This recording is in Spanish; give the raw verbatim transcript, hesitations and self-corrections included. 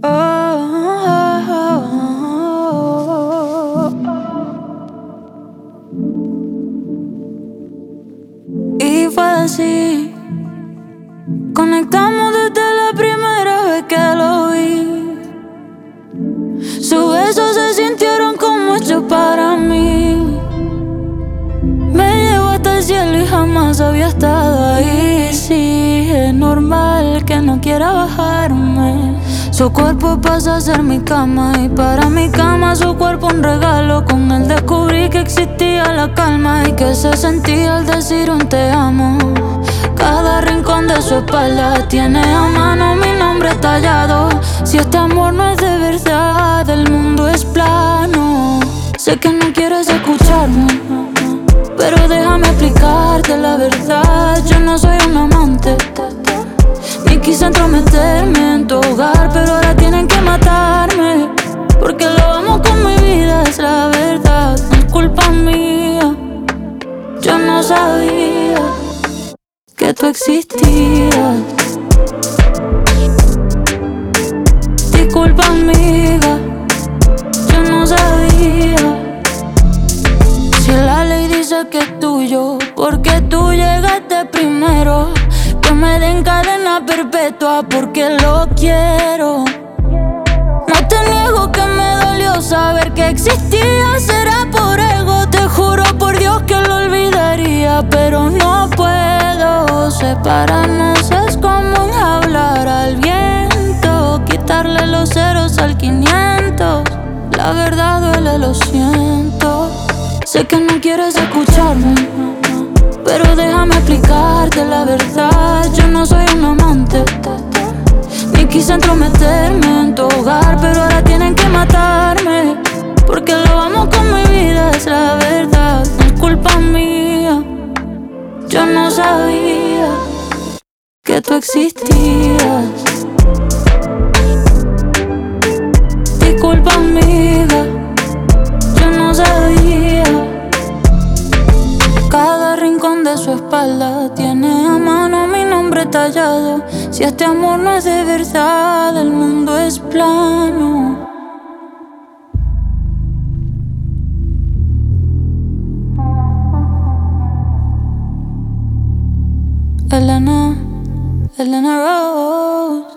oh. Y fue así. Conectamos desde la primera vez que lo vi. Sus besos se sintieron como hechos para mí. Me llevó hasta el cielo y jamás había estado ahí. Sí, es normal que no quiera bajarme. Su cuerpo pasa a ser mi cama y para mi cama su cuerpo un regalo. Con él descubrí que existía la calma y que se sentía al decir un te amo. Cada rincón de su espalda tiene a mano mi nombre tallado. Si este amor no es de verdad, el mundo es plano. Sé que no quieres escucharme, pero déjame explicarte la verdad. Yo no soy un amante, ni quise entrometerme en tu hogar, pero ahora tienen que matarme, porque lo amo con mi vida, es la verdad. No es culpa mía, yo no sabía que tú existías. Disculpa amiga, yo no sabía. Si la ley dice que es tuyo, porque tú llegaste primero. Que me den cadena perpetua porque lo quiero. No te niego que me dolió saber que existía. Será por ego, te juro por Dios que lo olvidaría, pero no puedo. Separarnos es como hablar al viento, quitarle los ceros al quinientos. La verdad duele, lo siento. Sé que no quieres escucharme, pero déjame explicarte la verdad. Yo no soy un amante, ni quise entrometerme en tu hogar, pero ahora tienen que matarme, porque lo amo con mi vida, es la verdad. No es culpa mía, yo no sabía que tú existías. Disculpa amiga, yo no sabía. Cada rincón de su espalda tiene a mano mi nombre tallado. Si este amor no es de verdad, el mundo es plano. Elena, Elena Rose.